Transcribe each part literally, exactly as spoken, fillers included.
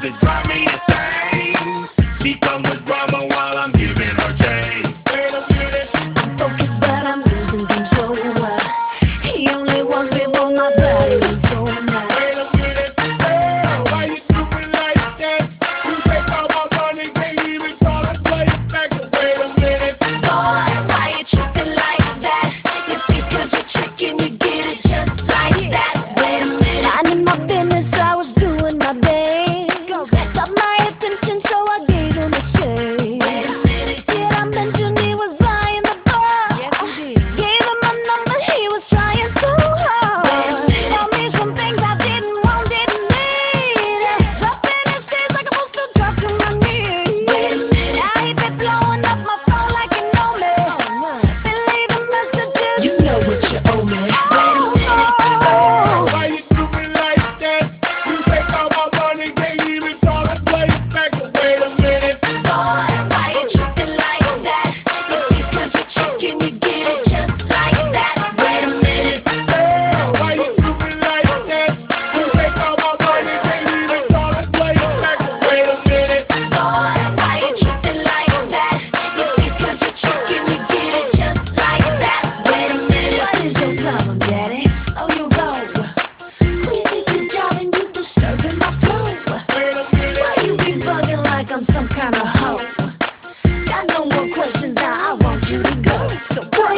things that drive me insane. She comes with drama while I'm giving her chain. Wait a minute. I'm focused, but I'm losing control. He only wants me for my body and soul now. Wait a minute. Girl, why you do it like that? You take all my money, can't even call and play it back. Wait a minute. Boy, why you tripping like that? You think 'cause you're tricking, you get it just like that. Wait a minute. Minding my business, I was doing my best. Got my attention, so I gave him a shake. Wait a minute. Did I mention he was buying the bar? Yes, you did. Gave him my number, he was trying so hard. Wait a minute. Tell me some things I didn't want, didn't need. Dropping his tears like I'm supposed to drop to my knees. Wait a minute. Now he been blowing up my phone like you know me. Been leaving messages. You know what you owe me. Wait a minute. Girl, why you do it like that? You take all my money, can't even call and play it back. Wait a minute. Boy, why you tripping like that? You think 'cause you're tricking, you get it just like that. Wait a minute. Girl, why you do it like that? You take all my money, can't even call and play it back. Wait a minute. Boy, why you tripping like that? You think 'cause you're tricking, you get it just like that. Wait a minute. What is your problem, daddy? Oh, you go. Who you think you're driving? You disturbing my flow. Wait a minute. Why you be bugging like I'm some kind of hoe? Got no more questions now, I want you to go. So boy,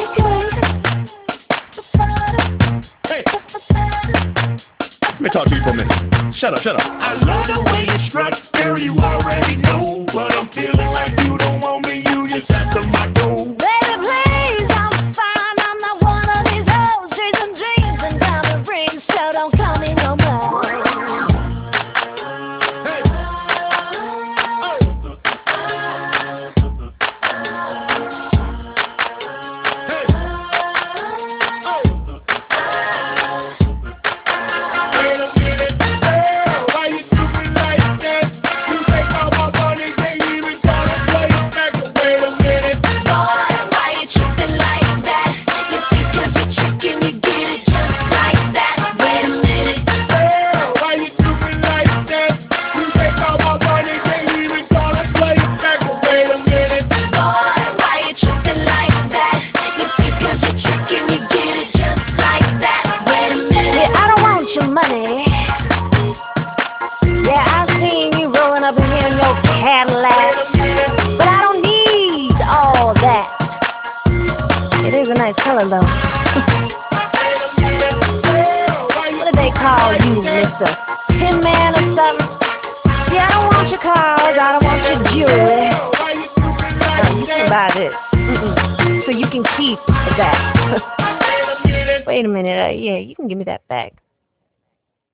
Hey, let me talk to you for a minute. Shut up, shut up. I love the way you strut, girl, you already know. But I'm feeling like you don't want me, you just answer my door. baby, please, I'm fine. I'm not one of these hoes chasing dreams and diamond rings. So don't call me no more. Hey. Wait a minute. Girl, why you do it like that? You take all my money, can't even call and play it back. Wait a minute. Boy, why you tripping like that? You think 'cause you're tricking, you get it just like that. Wait a minute. Girl, why you do it like that? You take all my money, can't even call and play it back. Wait a minute. Boy, why you tripping like that? You think 'cause you're tricking, you get it just like that. Wait a minute. Yeah, I don't want your money. Yeah, I seen you rolling up in here in your Cadillac. But I don't need all that. It is a nice color though. What do they call you, Mister Tin Man or something? Yeah, I don't want your cars, I don't want your jewelry. Uh, you can buy this. Mm-mm. So you can keep that. Wait a minute, uh, yeah, you can give me that back.